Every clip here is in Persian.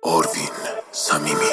آروین صمیمی.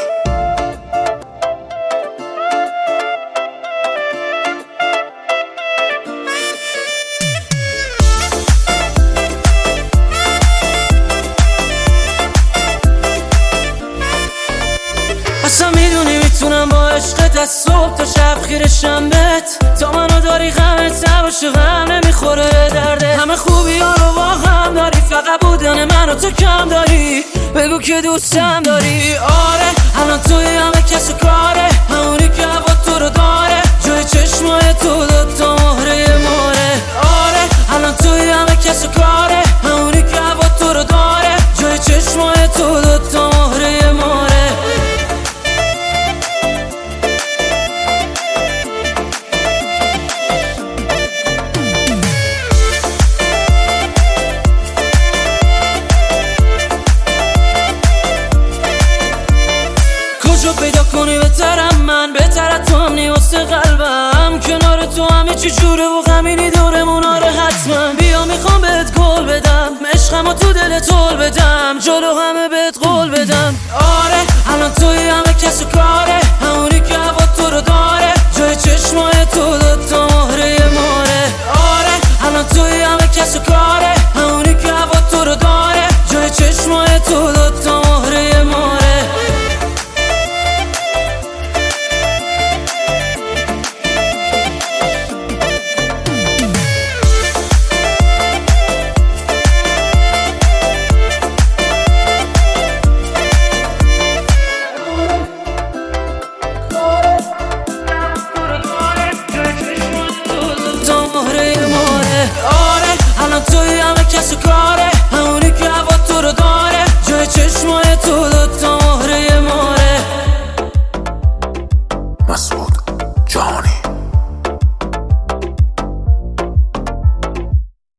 اصلا میدونی میتونم با عشقت از صبح تا شب خیرشم بهت، تا منو داری غمت نباشه، غم نمیخوره درده. همه خوبی ها رو با هم داری، فقط بودن منو تو کم داری. بگو که دوستم داری. آره الان توی همه کس و کاره، همونی که هوا تو رو داره، جای چشمای تو دوتا مهره ماره. آره الان توی همه کس و کاره، همونی که هوا تو رو داره، جای چشمای تو دوتا مهره ماره. کجا پیدا کنی بهترم من، بهتر تو هم نیوسته قلبم، کنار تو همه چی جوره و غمینی دورمون. آره حتما بیا میخوام بهت گل بدم، عشقمو تو دل طول بدم، جلو همه بهت قول بدم. آره الان توی همه کس و کاره، همونی که هوا تو رو داره، جای چشمای تو دوتا مهره ماره. آره الان توی همه کس و کاره، همونی که هوا تو رو داره، جای چشمای تو دوتا مهره ماره. آره الان توی همه کس و کاره، همونی که هوا تو رو داره، جای چشمای تو دوتا مهره ماره. مسعود جهانی.